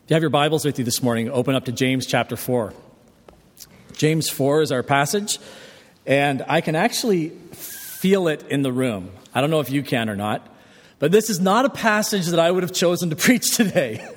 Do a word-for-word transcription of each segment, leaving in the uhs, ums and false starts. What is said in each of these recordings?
If you have your Bibles with you this morning, open up to James chapter four. James four is our passage, and I can actually feel it in the room. I don't know if you can or not, but this is not a passage that I would have chosen to preach today.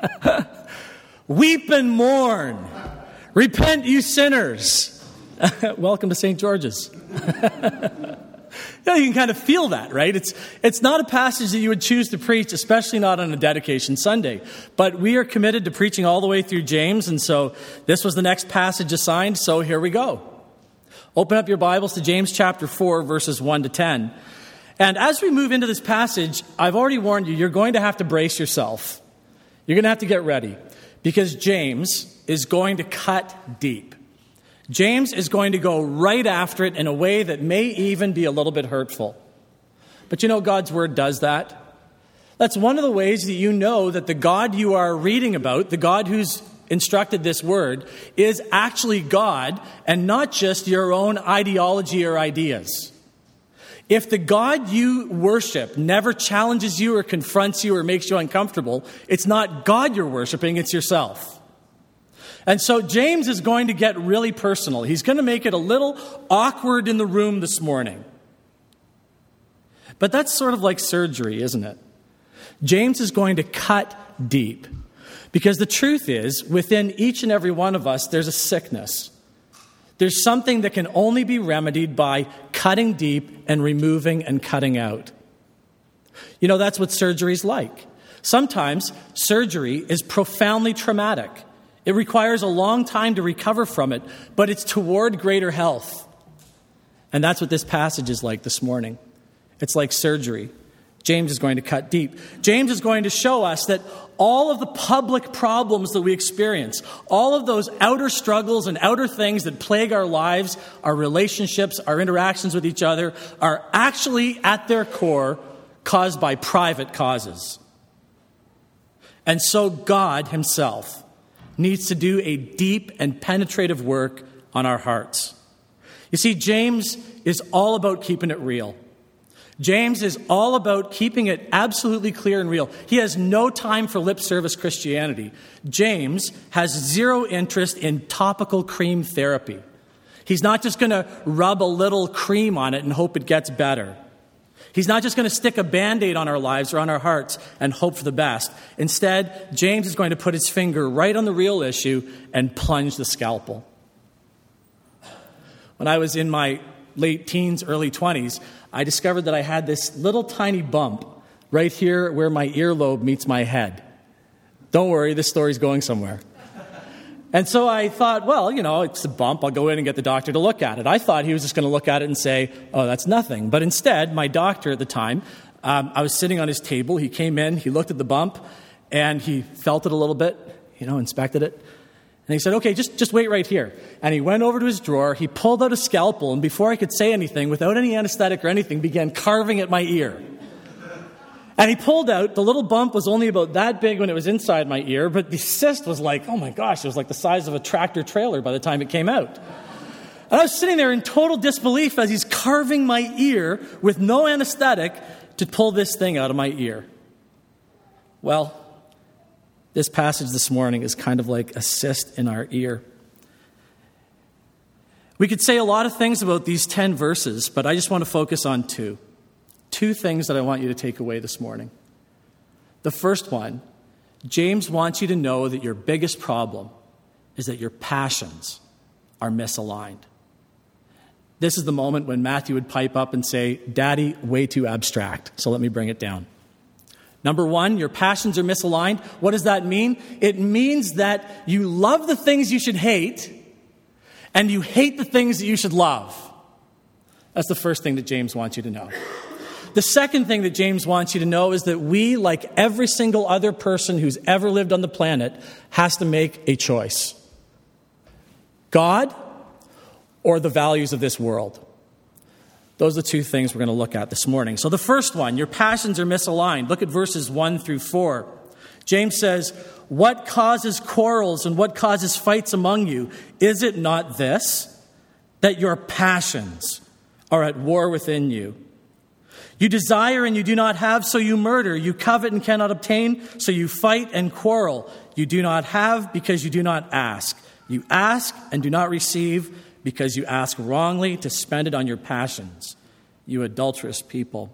Weep and mourn. Repent, you sinners. Welcome to Saint George's. You know, you can kind of feel that, right? It's it's not a passage that you would choose to preach, especially not on a dedication Sunday. But we are committed to preaching all the way through James, and so this was the next passage assigned, so here we go. Open up your Bibles to James chapter four, verses one to ten. And as we move into this passage, I've already warned you, you're going to have to brace yourself. You're going to have to get ready, because James is going to cut deep. James is going to go right after it in a way that may even be a little bit hurtful. But you know, God's Word does that. That's one of the ways that you know that the God you are reading about, the God who's instructed this Word, is actually God and not just your own ideology or ideas. If the God you worship never challenges you or confronts you or makes you uncomfortable, it's not God you're worshiping, it's yourself. And so James is going to get really personal. He's going to make it a little awkward in the room this morning. But that's sort of like surgery, isn't it? James is going to cut deep. Because the truth is, within each and every one of us, there's a sickness. There's something that can only be remedied by cutting deep and removing and cutting out. You know, that's what surgery's like. Sometimes surgery is profoundly traumatic. It requires a long time to recover from it, but it's toward greater health. And that's what this passage is like this morning. It's like surgery. James is going to cut deep. James is going to show us that all of the public problems that we experience, all of those outer struggles and outer things that plague our lives, our relationships, our interactions with each other, are actually at their core caused by private causes. And so God himself needs to do a deep and penetrative work on our hearts. You see, James is all about keeping it real. James is all about keeping it absolutely clear and real. He has no time for lip service Christianity. James has zero interest in topical cream therapy. He's not just going to rub a little cream on it and hope it gets better. He's not just going to stick a Band-Aid on our lives or on our hearts and hope for the best. Instead, James is going to put his finger right on the real issue and plunge the scalpel. When I was in my late teens, early twenties, I discovered that I had this little tiny bump right here where my earlobe meets my head. Don't worry, this story's going somewhere. And so I thought, well, you know, it's a bump. I'll go in and get the doctor to look at it. I thought he was just going to look at it and say, oh, that's nothing. But instead, my doctor at the time, um, I was sitting on his table. He came in, he looked at the bump, and he felt it a little bit, you know, inspected it. And he said, okay, just, just wait right here. And he went over to his drawer, he pulled out a scalpel, and before I could say anything, without any anesthetic or anything, began carving at my ear. And he pulled out, the little bump was only about that big when it was inside my ear, but the cyst was like, oh my gosh, it was like the size of a tractor trailer by the time it came out. And I was sitting there in total disbelief as he's carving my ear with no anesthetic to pull this thing out of my ear. Well, this passage this morning is kind of like a cyst in our ear. We could say a lot of things about these ten verses, but I just want to focus on two. Two things that I want you to take away this morning. The first one, James wants you to know that your biggest problem is that your passions are misaligned. This is the moment when Matthew would pipe up and say, Daddy, way too abstract, so let me bring it down. Number one, your passions are misaligned. What does that mean? It means that you love the things you should hate, and you hate the things that you should love. That's the first thing that James wants you to know. The second thing that James wants you to know is that we, like every single other person who's ever lived on the planet, has to make a choice. God or the values of this world. Those are the two things we're going to look at this morning. So the first one, your passions are misaligned. Look at verses one through four. James says, what causes quarrels and what causes fights among you? Is it not this, that your passions are at war within you? You desire and you do not have, so you murder. You covet and cannot obtain, so you fight and quarrel. You do not have because you do not ask. You ask and do not receive because you ask wrongly to spend it on your passions. You adulterous people.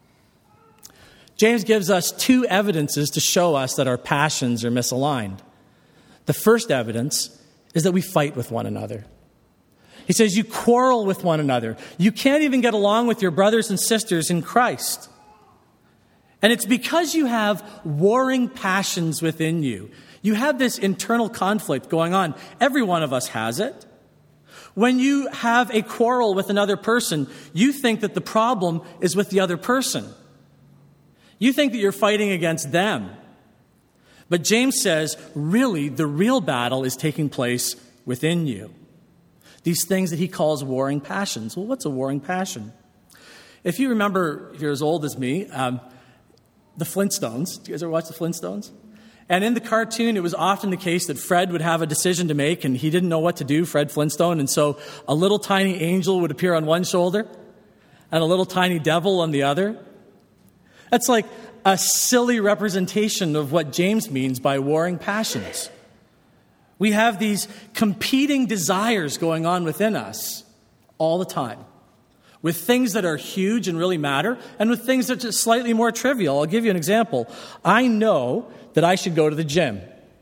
James gives us two evidences to show us that our passions are misaligned. The first evidence is that we fight with one another. He says you quarrel with one another. You can't even get along with your brothers and sisters in Christ. And it's because you have warring passions within you. You have this internal conflict going on. Every one of us has it. When you have a quarrel with another person, you think that the problem is with the other person. You think that you're fighting against them. But James says, really, the real battle is taking place within you. These things that he calls warring passions. Well, what's a warring passion? If you remember, if you're as old as me, um, the Flintstones. Do you guys ever watch the Flintstones? And in the cartoon, it was often the case that Fred would have a decision to make, and he didn't know what to do, Fred Flintstone. And so a little tiny angel would appear on one shoulder and a little tiny devil on the other. That's like a silly representation of what James means by warring passions. We have these competing desires going on within us all the time, with things that are huge and really matter, and with things that are just slightly more trivial. I'll give you an example. I know that I should go to the gym.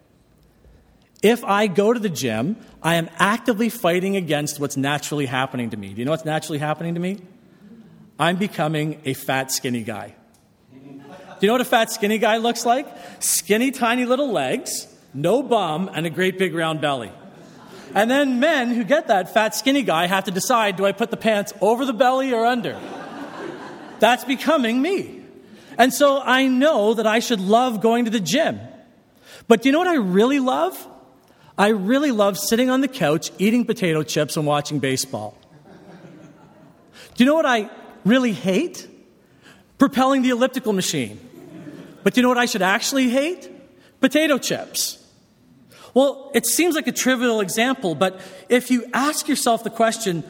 If I go to the gym, I am actively fighting against what's naturally happening to me. Do you know what's naturally happening to me? I'm becoming a fat, skinny guy. Do you know what a fat, skinny guy looks like? Skinny, tiny little legs, no bum, and a great big round belly. And then men who get that fat, skinny guy have to decide, do I put the pants over the belly or under? That's becoming me. And so I know that I should love going to the gym. But do you know what I really love? I really love sitting on the couch, eating potato chips and watching baseball. Do you know what I really hate? Propelling the elliptical machine. But do you know what I should actually hate? Potato chips. Well, it seems like a trivial example, but if you ask yourself the question,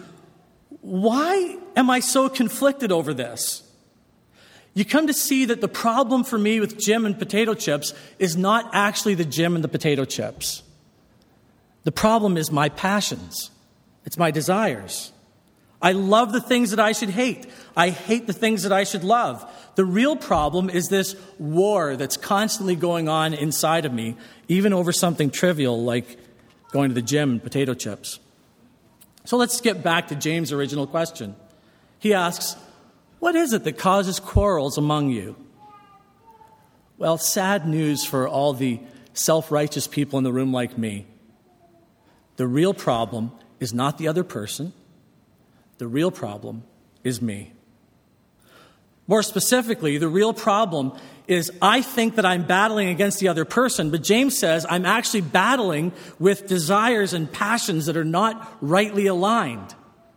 why am I so conflicted over this? You come to see that the problem for me with gym and potato chips is not actually the gym and the potato chips. The problem is my passions. It's my desires. I love the things that I should hate. I hate the things that I should love. The real problem is this war that's constantly going on inside of me, even over something trivial like going to the gym and potato chips. So let's get back to James' original question. He asks, what is it that causes quarrels among you? Well, sad news for all the self-righteous people in the room like me. The real problem is not the other person. The real problem is me. More specifically, the real problem is I think that I'm battling against the other person, but James says I'm actually battling with desires and passions that are not rightly aligned.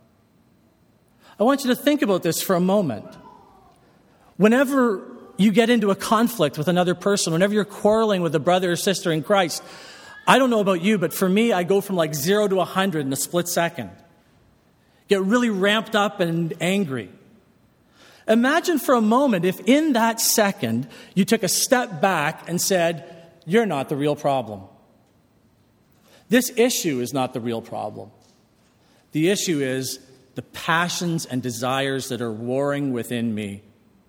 I want you to think about this for a moment. Whenever you get into a conflict with another person, whenever you're quarreling with a brother or sister in Christ, I don't know about you, but for me, I go from like zero to a hundred in a split second. Get really ramped up and angry. Imagine for a moment if in that second you took a step back and said, you're not the real problem. This issue is not the real problem. The issue is the passions and desires that are warring within me.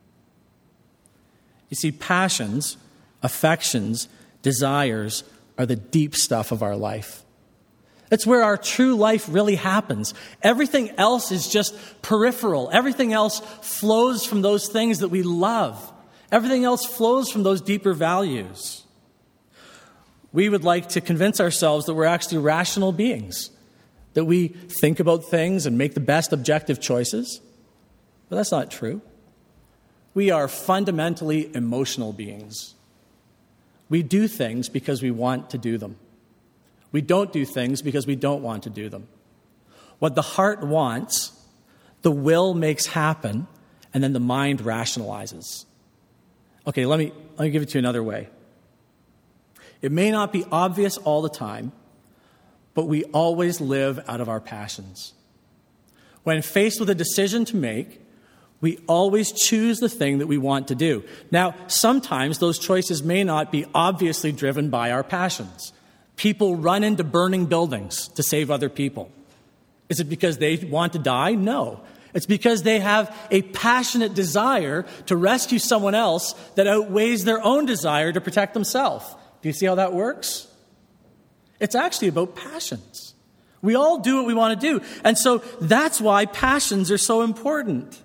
You see, passions, affections, desires are the deep stuff of our life. It's where our true life really happens. Everything else is just peripheral. Everything else flows from those things that we love. Everything else flows from those deeper values. We would like to convince ourselves that we're actually rational beings, that we think about things and make the best objective choices. But that's not true. We are fundamentally emotional beings. We do things because we want to do them. We don't do things because we don't want to do them. What the heart wants, the will makes happen, and then the mind rationalizes. Okay, let me, let me give it to you another way. It may not be obvious all the time, but we always live out of our passions. When faced with a decision to make, We always choose the thing that we want to do. Now, sometimes those choices may not be obviously driven by our passions. People run into burning buildings to save other people. Is it because they want to die? No. It's because they have a passionate desire to rescue someone else that outweighs their own desire to protect themselves. Do you see how that works? It's actually about passions. We all do what we want to do. And so that's why passions are so important.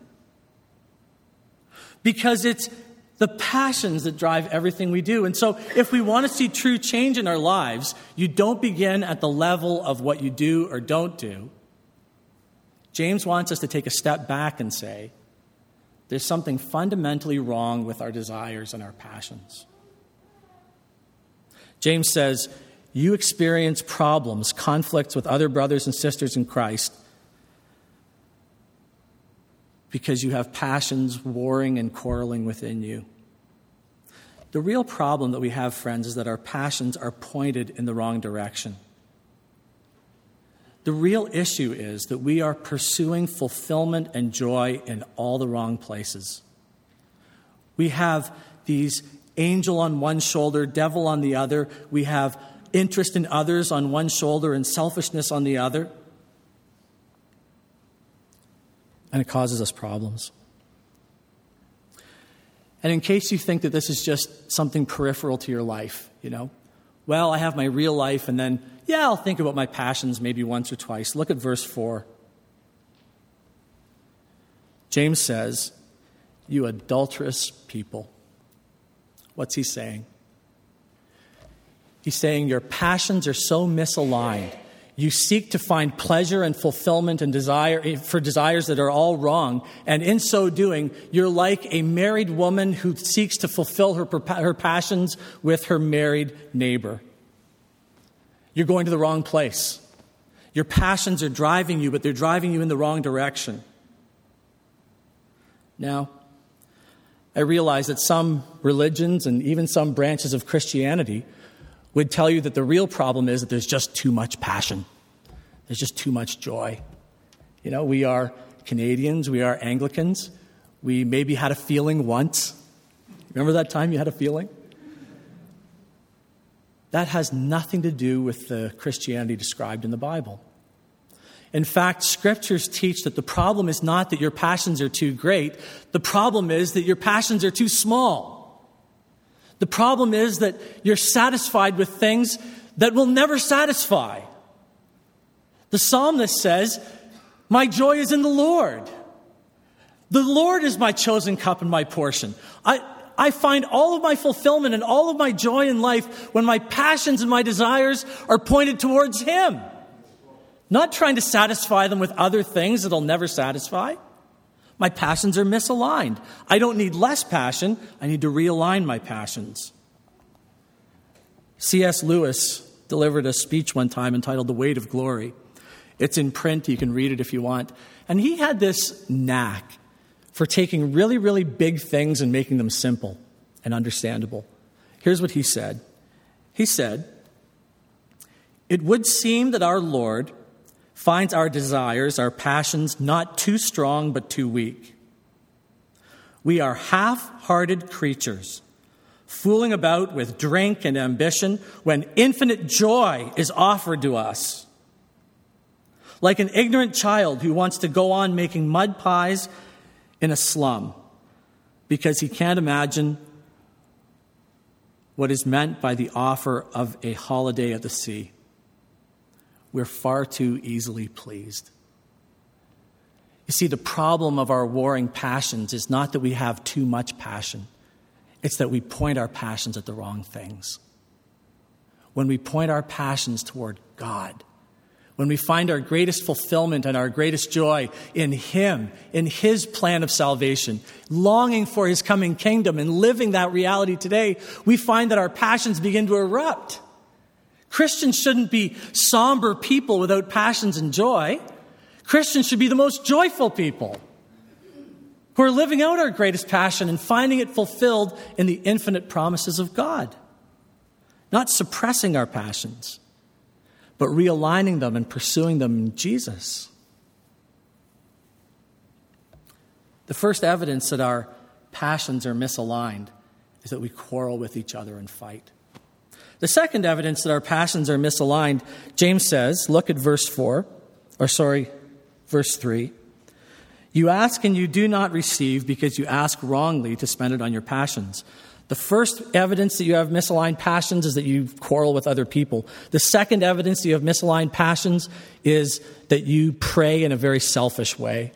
Because it's the passions that drive everything we do. And so if we want to see true change in our lives, you don't begin at the level of what you do or don't do. James wants us to take a step back and say, there's something fundamentally wrong with our desires and our passions. James says, you experience problems, conflicts with other brothers and sisters in Christ because you have passions warring and quarreling within you. The real problem that we have, friends, is that our passions are pointed in the wrong direction. The real issue is that we are pursuing fulfillment and joy in all the wrong places. We have these angel on one shoulder, devil on the other. We have interest in others on one shoulder and selfishness on the other. And it causes us problems. And in case you think that this is just something peripheral to your life, you know, well, I have my real life and then, yeah, I'll think about my passions maybe once or twice. Look at verse four. James says, you adulterous people. What's he saying? He's saying your passions are so misaligned. You seek to find pleasure and fulfillment and desire for desires that are all wrong. And in so doing, you're like a married woman who seeks to fulfill her, her passions with her married neighbor. You're going to the wrong place. Your passions are driving you, but they're driving you in the wrong direction. Now, I realize that some religions and even some branches of Christianity would tell you that the real problem is that there's just too much passion. There's just too much joy. You know, we are Canadians, we are Anglicans. We maybe had a feeling once. Remember that time you had a feeling? That has nothing to do with the Christianity described in the Bible. In fact, scriptures teach that the problem is not that your passions are too great. The problem is that your passions are too small. The problem is that you're satisfied with things that will never satisfy. The psalmist says, my joy is in the Lord. The Lord is my chosen cup and my portion. I, I find all of my fulfillment and all of my joy in life when my passions and my desires are pointed towards Him. Not trying to satisfy them with other things that'll never satisfy. My passions are misaligned. I don't need less passion. I need to realign my passions. C S Lewis delivered a speech one time entitled The Weight of Glory. It's in print. You can read it if you want. And he had this knack for taking really, really big things and making them simple and understandable. Here's what he said. He said, it would seem that our Lord finds our desires, our passions, not too strong but too weak. We are half-hearted creatures, fooling about with drink and ambition when infinite joy is offered to us. Like an ignorant child who wants to go on making mud pies in a slum because he can't imagine what is meant by the offer of a holiday at the sea. We're far too easily pleased. You see, the problem of our warring passions is not that we have too much passion. It's that we point our passions at the wrong things. When we point our passions toward God, when we find our greatest fulfillment and our greatest joy in Him, in His plan of salvation, longing for His coming kingdom and living that reality today, we find that our passions begin to erupt. Christians shouldn't be somber people without passions and joy. Christians should be the most joyful people who are living out our greatest passion and finding it fulfilled in the infinite promises of God. Not suppressing our passions, but realigning them and pursuing them in Jesus. The first evidence that our passions are misaligned is that we quarrel with each other and fight. The second evidence that our passions are misaligned, James says, look at verse four, or sorry, verse three. You ask and you do not receive because you ask wrongly to spend it on your passions. The first evidence that you have misaligned passions is that you quarrel with other people. The second evidence that you have misaligned passions is that you pray in a very selfish way.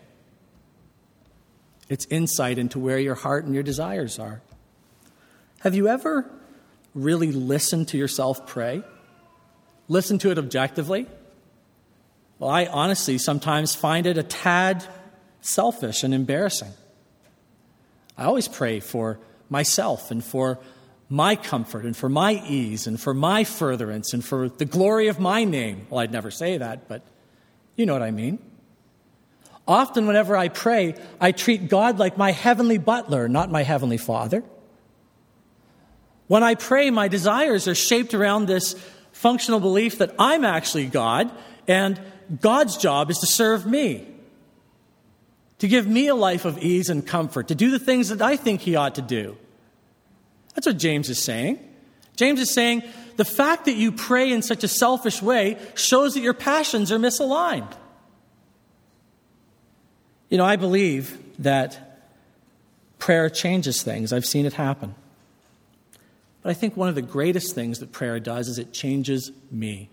It's insight into where your heart and your desires are. Have you ever really listened to yourself pray? Listen to it objectively? Well, I honestly sometimes find it a tad selfish and embarrassing. I always pray for myself and for my comfort and for my ease and for my furtherance and for the glory of my name. Well, I'd never say that, but you know what I mean. Often whenever I pray, I treat God like my heavenly butler, not my heavenly Father. When I pray, my desires are shaped around this functional belief that I'm actually God, and God's job is to serve me, to give me a life of ease and comfort, to do the things that I think he ought to do. That's what James is saying. James is saying the fact that you pray in such a selfish way shows that your passions are misaligned. You know, I believe that prayer changes things. I've seen it happen. But I think one of the greatest things that prayer does is it changes me.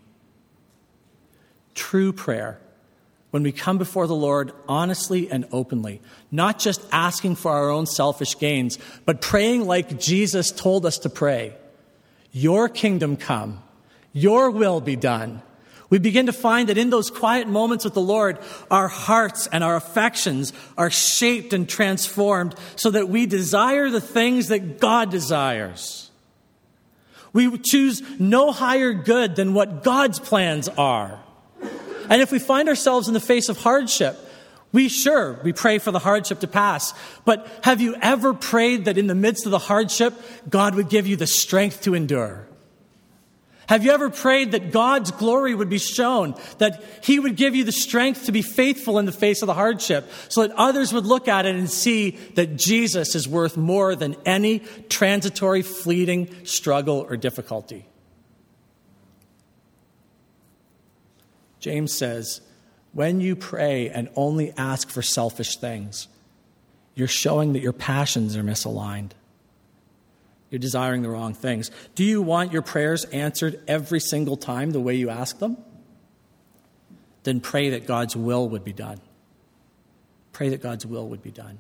True prayer, when we come before the Lord honestly and openly, not just asking for our own selfish gains, but praying like Jesus told us to pray. Your kingdom come, your will be done. We begin to find that in those quiet moments with the Lord, our hearts and our affections are shaped and transformed so that we desire the things that God desires. We choose no higher good than what God's plans are. And if we find ourselves in the face of hardship, we sure, we pray for the hardship to pass. But have you ever prayed that in the midst of the hardship, God would give you the strength to endure? Have you ever prayed that God's glory would be shown, that he would give you the strength to be faithful in the face of the hardship, so that others would look at it and see that Jesus is worth more than any transitory, fleeting struggle or difficulty? James says, when you pray and only ask for selfish things, you're showing that your passions are misaligned. You're desiring the wrong things. Do you want your prayers answered every single time the way you ask them? Then pray that God's will would be done. Pray that God's will would be done.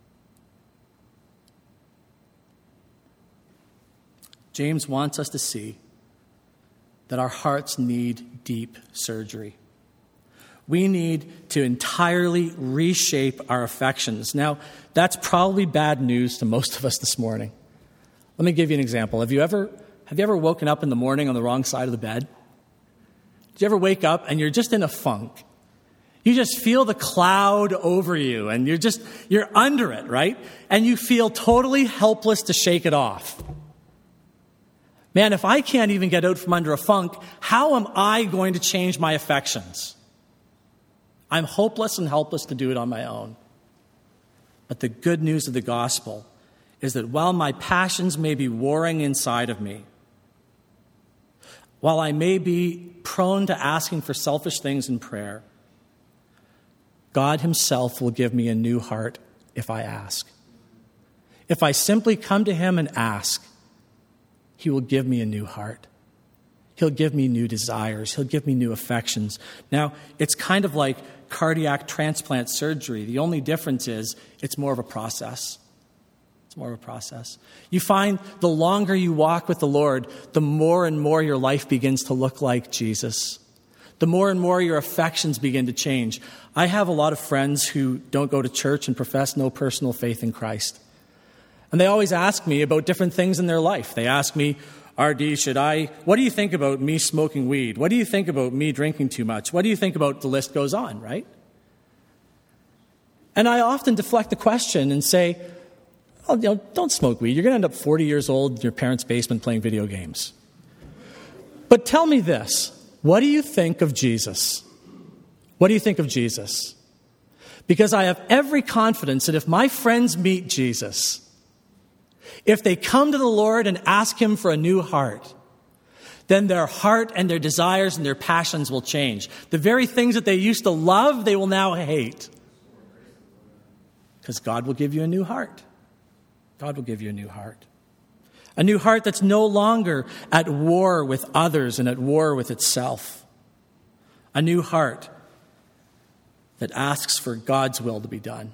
James wants us to see that our hearts need deep surgery. We need to entirely reshape our affections. Now, that's probably bad news to most of us this morning. Let me give you an example. Have you ever have you ever woken up in the morning on the wrong side of the bed? Did you ever wake up and you're just in a funk? You just feel the cloud over you and you're just you're under it, right? And you feel totally helpless to shake it off. Man, if I can't even get out from under a funk, how am I going to change my affections? I'm hopeless and helpless to do it on my own. But the good news of the gospel is that while my passions may be warring inside of me, while I may be prone to asking for selfish things in prayer, God himself will give me a new heart if I ask. If I simply come to him and ask, he will give me a new heart. He'll give me new desires. He'll give me new affections. Now, it's kind of like cardiac transplant surgery. The only difference is it's more of a process. It's more of a process. You find the longer you walk with the Lord, the more and more your life begins to look like Jesus. The more and more your affections begin to change. I have a lot of friends who don't go to church and profess no personal faith in Christ. And they always ask me about different things in their life. They ask me, R D, should I, what do you think about me smoking weed? What do you think about me drinking too much? What do you think about, the list goes on, right? And I often deflect the question and say, oh, you know, don't smoke weed. You're going to end up forty years old in your parents' basement playing video games. But tell me this, what do you think of Jesus? What do you think of Jesus? Because I have every confidence that if my friends meet Jesus, if they come to the Lord and ask him for a new heart, then their heart and their desires and their passions will change. The very things that they used to love, they will now hate. Because God will give you a new heart. God will give you a new heart. A new heart that's no longer at war with others and at war with itself. A new heart that asks for God's will to be done.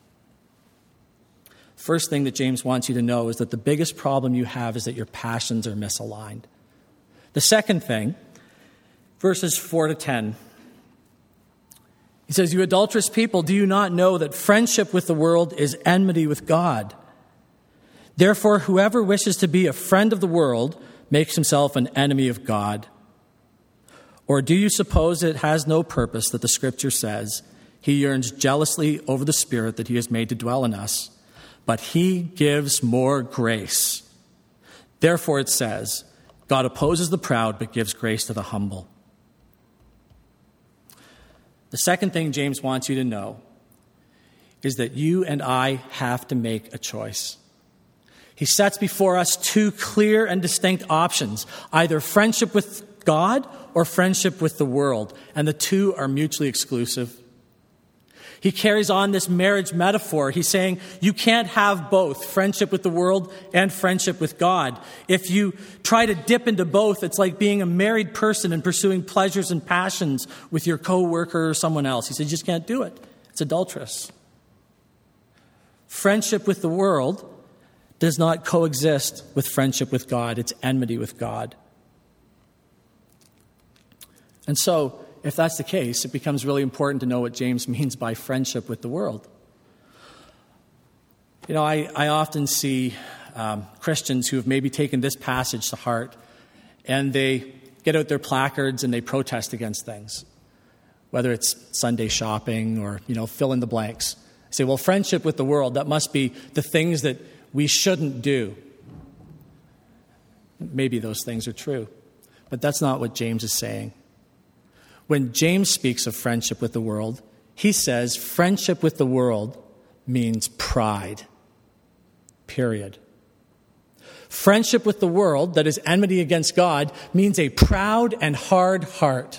First thing that James wants you to know is that the biggest problem you have is that your passions are misaligned. The second thing, verses four to ten, he says, "You adulterous people, do you not know that friendship with the world is enmity with God? Therefore, whoever wishes to be a friend of the world makes himself an enemy of God. Or do you suppose it has no purpose that the Scripture says, he yearns jealously over the Spirit that he has made to dwell in us, but he gives more grace? Therefore it says, God opposes the proud, but gives grace to the humble." The second thing James wants you to know is that you and I have to make a choice. He sets before us two clear and distinct options, either friendship with God or friendship with the world, and the two are mutually exclusive. He carries on this marriage metaphor. He's saying you can't have both, friendship with the world and friendship with God. If you try to dip into both, it's like being a married person and pursuing pleasures and passions with your coworker or someone else. He said you just can't do it. It's adulterous. Friendship with the world does not coexist with friendship with God. It's enmity with God. And so, if that's the case, it becomes really important to know what James means by friendship with the world. You know, I, I often see um, Christians who have maybe taken this passage to heart, and they get out their placards and they protest against things, whether it's Sunday shopping or, you know, fill in the blanks. They say, well, friendship with the world, that must be the things that we shouldn't do. Maybe those things are true, but that's not what James is saying. When James speaks of friendship with the world, he says friendship with the world means pride. Period. Friendship with the world that is enmity against God means a proud and hard heart.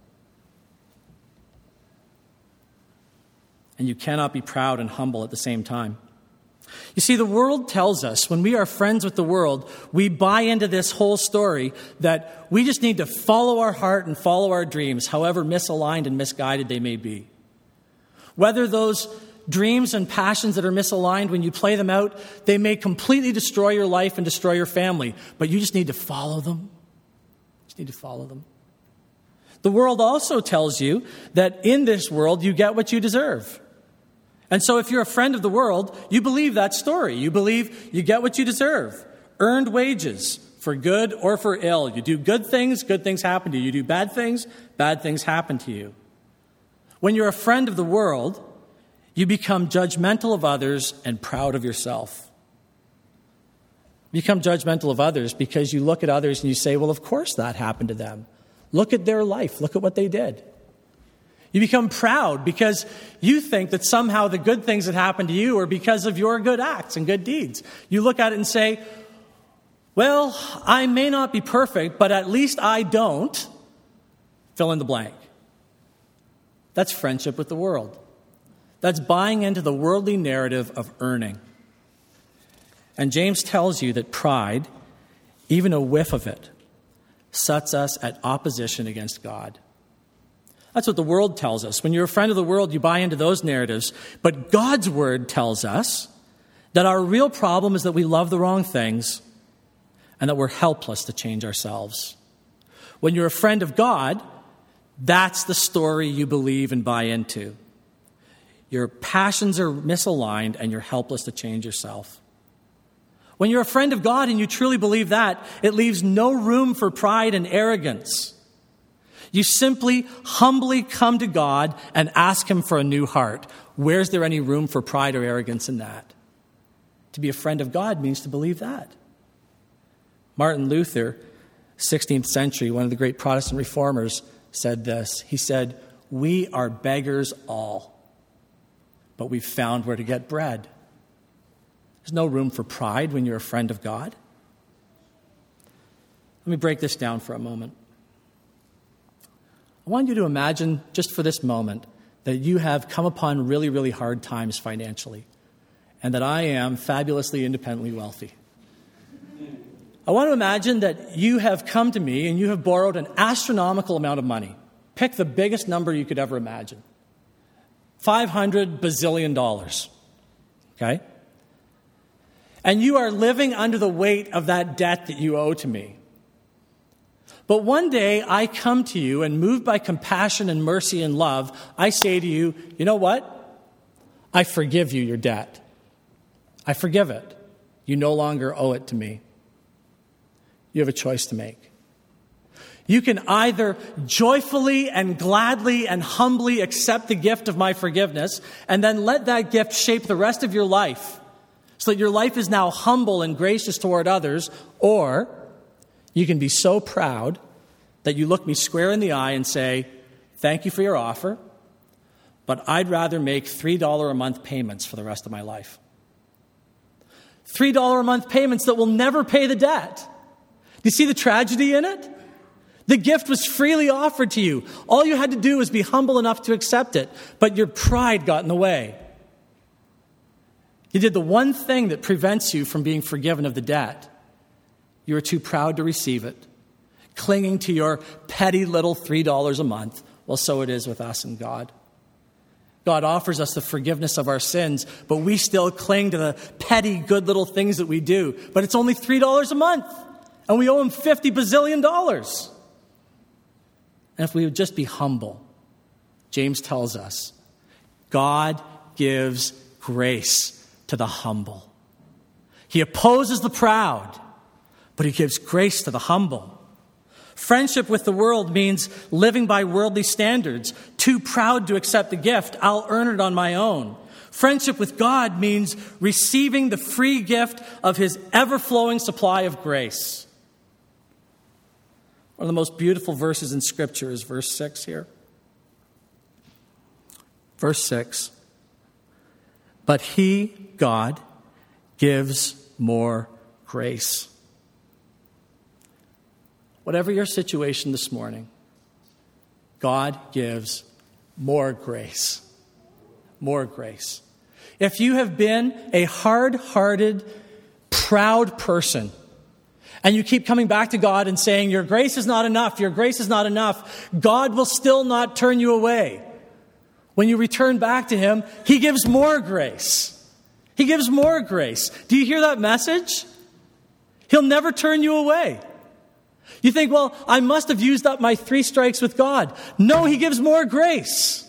And you cannot be proud and humble at the same time. You see, the world tells us when we are friends with the world, we buy into this whole story that we just need to follow our heart and follow our dreams, however misaligned and misguided they may be. Whether those dreams and passions that are misaligned, when you play them out, they may completely destroy your life and destroy your family, but you just need to follow them. You just need to follow them. The world also tells you that in this world you get what you deserve. And so if you're a friend of the world, you believe that story. You believe you get what you deserve. Earned wages for good or for ill. You do good things, good things happen to you. You do bad things, bad things happen to you. When you're a friend of the world, you become judgmental of others and proud of yourself. You become judgmental of others because you look at others and you say, well, of course that happened to them. Look at their life. Look at what they did. You become proud because you think that somehow the good things that happen to you are because of your good acts and good deeds. You look at it and say, well, I may not be perfect, but at least I don't fill in the blank. That's friendship with the world. That's buying into the worldly narrative of earning. And James tells you that pride, even a whiff of it, sets us at opposition against God. That's what the world tells us. When you're a friend of the world, you buy into those narratives. But God's word tells us that our real problem is that we love the wrong things and that we're helpless to change ourselves. When you're a friend of God, that's the story you believe and buy into. Your passions are misaligned and you're helpless to change yourself. When you're a friend of God and you truly believe that, it leaves no room for pride and arrogance. You simply humbly come to God and ask him for a new heart. Where's there any room for pride or arrogance in that? To be a friend of God means to believe that. Martin Luther, sixteenth century, one of the great Protestant reformers, said this. He said, we are beggars all. but we've found where to get bread. There's no room for pride when you're a friend of God. Let me break this down for a moment. I want you to imagine, just for this moment, that you have come upon really, really hard times financially, and that I am fabulously independently wealthy. I want to imagine that you have come to me and you have borrowed an astronomical amount of money. Pick the biggest number you could ever imagine. five hundred bazillion dollars. Okay? And you are living under the weight of that debt that you owe to me. But one day I come to you and moved by compassion and mercy and love, I say to you, you know what? I forgive you your debt. I forgive it. You no longer owe it to me. You have a choice to make. You can either joyfully and gladly and humbly accept the gift of my forgiveness and then let that gift shape the rest of your life so that your life is now humble and gracious toward others, or you can be so proud that you look me square in the eye and say, thank you for your offer, but I'd rather make three dollars a month payments for the rest of my life. three dollars a month payments that will never pay the debt. Do you see the tragedy in it? The gift was freely offered to you. All you had to do was be humble enough to accept it, but your pride got in the way. You did the one thing that prevents you from being forgiven of the debt. You were too proud to receive it, clinging to your petty little three dollars a month. Well, so it is with us and God. God offers us the forgiveness of our sins, but we still cling to the petty good little things that we do. But it's only three dollars a month, and we owe him fifty bazillion dollars. And if we would just be humble, James tells us, God gives grace to the humble. He opposes the proud, but he gives grace to the humble. Friendship with the world means living by worldly standards, too proud to accept the gift, I'll earn it on my own. Friendship with God means receiving the free gift of his ever-flowing supply of grace. One of the most beautiful verses in Scripture is verse six here. Verse six. But he, God, gives more grace. Whatever your situation this morning, God gives more grace. More grace. If you have been a hard-hearted, proud person, and you keep coming back to God and saying, your grace is not enough, your grace is not enough, God will still not turn you away. When you return back to him, he gives more grace. He gives more grace. Do you hear that message? He'll never turn you away. You think, well, I must have used up my three strikes with God. No, he gives more grace.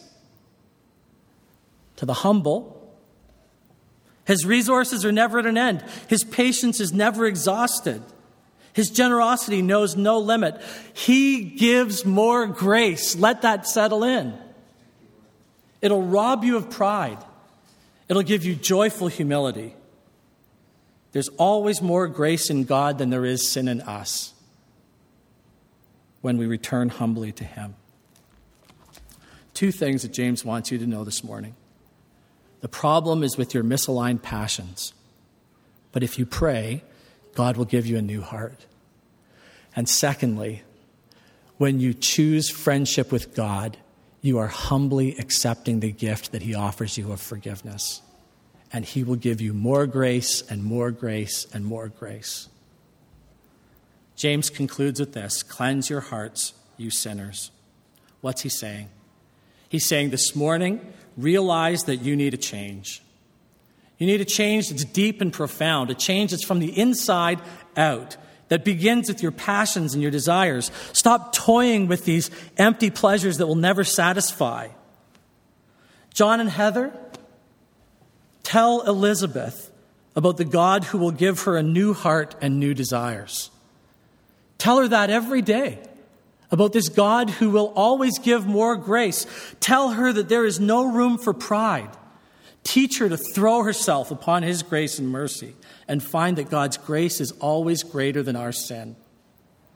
To the humble, his resources are never at an end. His patience is never exhausted. His generosity knows no limit. He gives more grace. Let that settle in. It'll rob you of pride. It'll give you joyful humility. There's always more grace in God than there is sin in us when we return humbly to him. Two things that James wants you to know this morning. The problem is with your misaligned passions. But if you pray, God will give you a new heart. And secondly, when you choose friendship with God, you are humbly accepting the gift that he offers you of forgiveness. And he will give you more grace and more grace and more grace. James concludes with this: cleanse your hearts, you sinners. What's he saying? He's saying this morning, realize that you need a change. You need a change that's deep and profound, a change that's from the inside out, that begins with your passions and your desires. Stop toying with these empty pleasures that will never satisfy. John and Heather, tell Elizabeth about the God who will give her a new heart and new desires. Tell her that every day, about this God who will always give more grace. Tell her that there is no room for pride. Teach her to throw herself upon his grace and mercy and find that God's grace is always greater than our sin.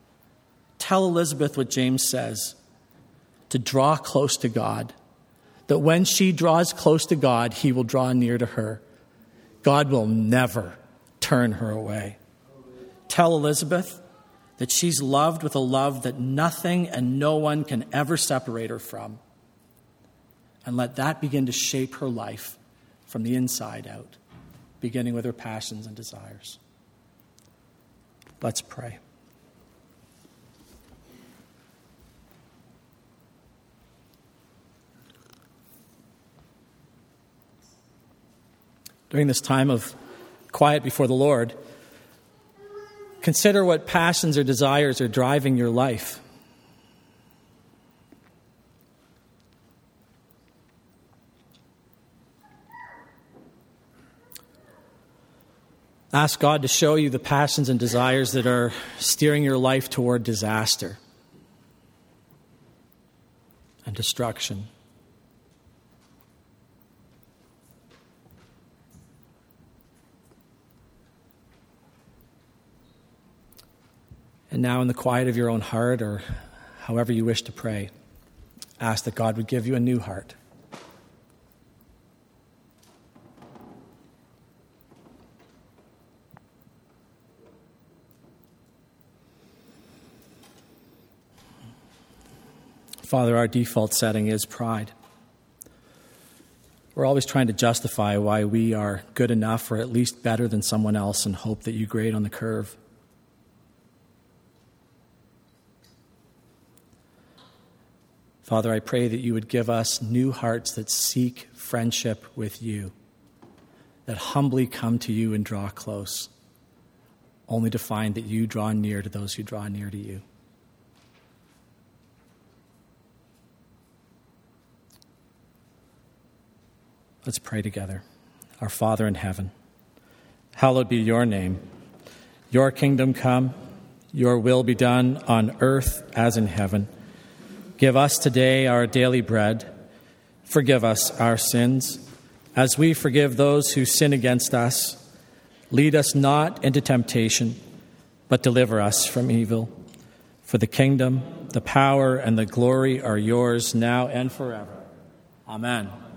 Tell Elizabeth what James says, to draw close to God, that when she draws close to God, he will draw near to her. God will never turn her away. Tell Elizabeth that she's loved with a love that nothing and no one can ever separate her from. And let that begin to shape her life from the inside out, beginning with her passions and desires. Let's pray. During this time of quiet before the Lord, consider what passions or desires are driving your life. Ask God to show you the passions and desires that are steering your life toward disaster and destruction. And now, in the quiet of your own heart, or however you wish to pray, ask that God would give you a new heart. Father, our default setting is pride. We're always trying to justify why we are good enough or at least better than someone else and hope that you grade on the curve. Father, I pray that you would give us new hearts that seek friendship with you, that humbly come to you and draw close, only to find that you draw near to those who draw near to you. Let's pray together. Our Father in heaven, hallowed be your name. Your kingdom come, your will be done on earth as in heaven. Give us today our daily bread. Forgive us our sins, as we forgive those who sin against us. Lead us not into temptation, but deliver us from evil. For the kingdom, the power, and the glory are yours now and forever. Amen.